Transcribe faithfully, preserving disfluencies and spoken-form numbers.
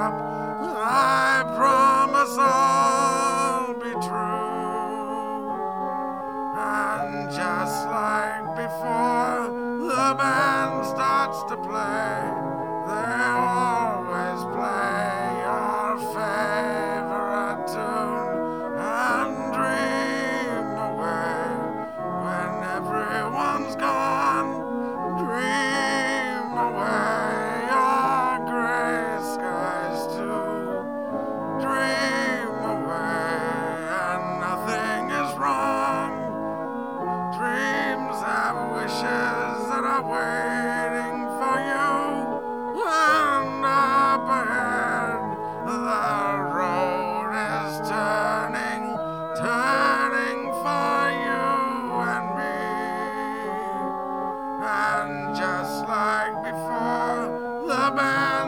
up. I promise I'll be true. And just like before the band starts to play, they'll always play your favorite tune and dream away when everyone's gone. Dream away your gray skies too. Dream away and nothing is wrong. Dreams have wishes that are waiting for you. And up ahead the road is turning, turning for you and me. And just like before, the band